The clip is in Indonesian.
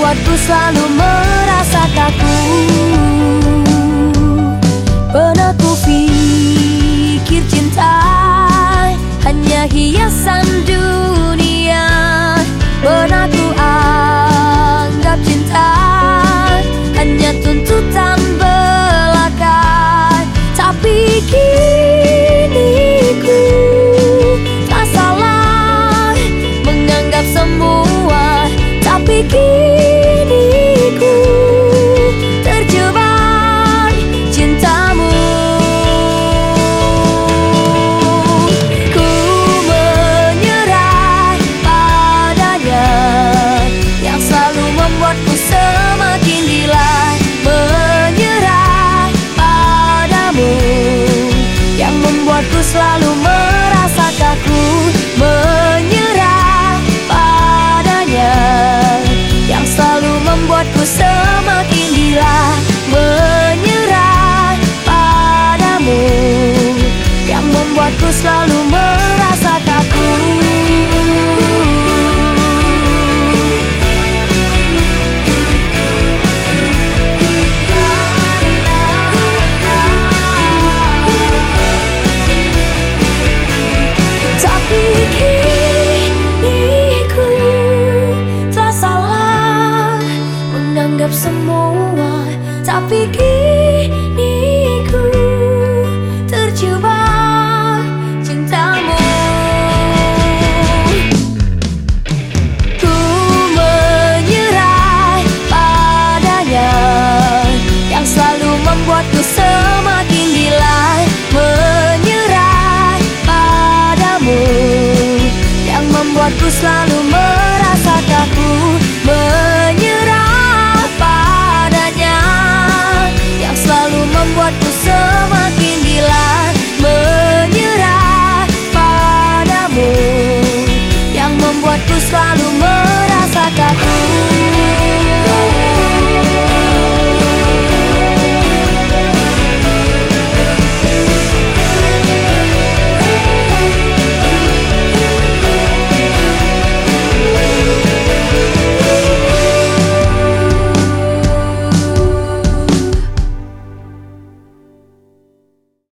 membuatku selalu merasa kaku. Pernah ku pikir cinta hanya hiasan dunia. Pernah ku anggap cinta hanya tuntutan belaka. Tapi kini ku tak salah menganggap semua. Tapi kini ku terjebak cintamu. Ku menyerah padanya yang selalu membuatku semakin gila. Menyerah padamu yang membuatku selalu merasa kaku. Menyerah padanya yang selalu membuatku semakin gila. Menyerah padamu yang membuatku selalu merasa kaku. Tapi kini ku telah salah menganggap semua. Tapi kini ku terjebak cintamu. Ku menyerah padanya yang selalu membuatku semakin gila. Menyerah padamu yang membuatku selalu